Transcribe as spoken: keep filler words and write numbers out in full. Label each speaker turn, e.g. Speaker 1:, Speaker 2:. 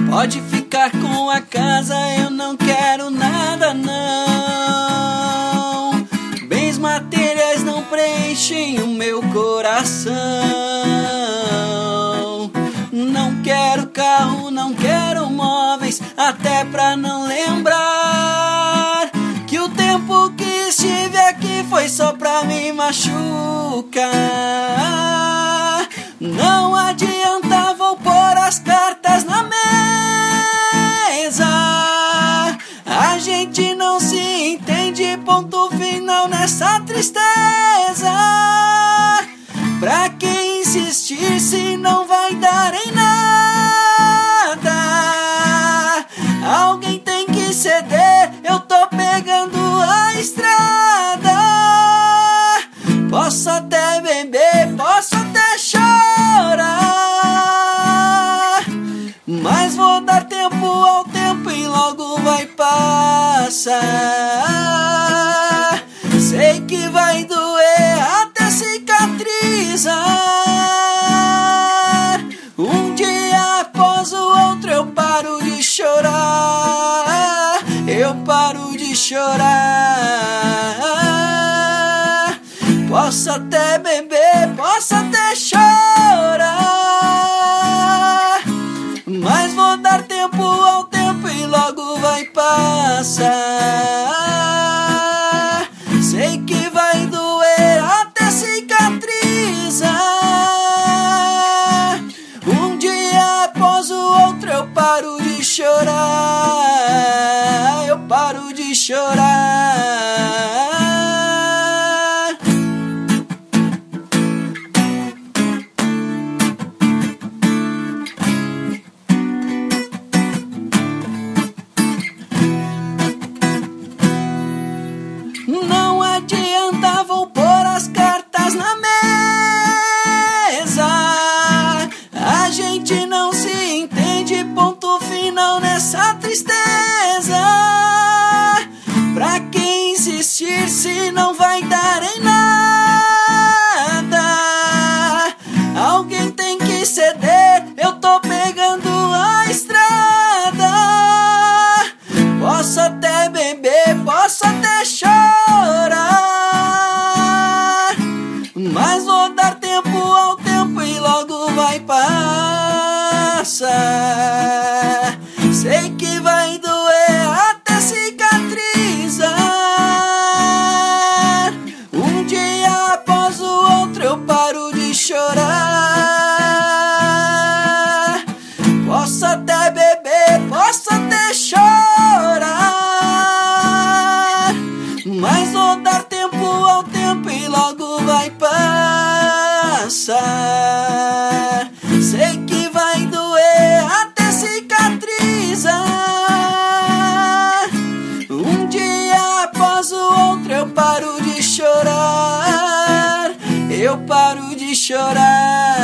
Speaker 1: Pode ficar com a casa, eu não quero nada não. Bens materiais não preenchem o meu coração. Não quero carro, não quero móveis, até pra não lembrar que o tempo que estive aqui foi só pra me machucar. Não adianta, vou pôr as cartas na mesa. A gente não se entende, ponto final nessa tristeza. Pra que insistir se não vai dar em nada? Alguém tem que ceder, eu tô pegando a estrada. Posso até beber, posso até chorar, mas vou dar tempo ao tempo e logo vai passar. Sei que vai doer até cicatrizar. Um dia após o outro eu paro de chorar. Eu paro de chorar. Posso até beber, posso até chorar, mas vou dar tempo ao tempo e logo vai passar. Sei que vai doer até cicatrizar. Um dia após o outro eu paro de chorar. Eu paro de chorar. Não adianta, vou pôr as cartas na mesa. A gente não se entende, ponto final nessa tristeza. Pra que insistir se não vai dar em nada? Alguém tem que ceder, eu tô pegando a estrada. Posso até beber, posso até chorar, mas vou dar tempo ao tempo e logo vai passar. Sei que vai doer até cicatrizar. Um dia após o outro eu paro de chorar. Posso até beber, posso até chorar, mas vou dar tempo ao tempo e logo vai passar. Sei que vai doer até cicatrizar. Um dia após o outro eu paro de chorar. Eu paro de chorar.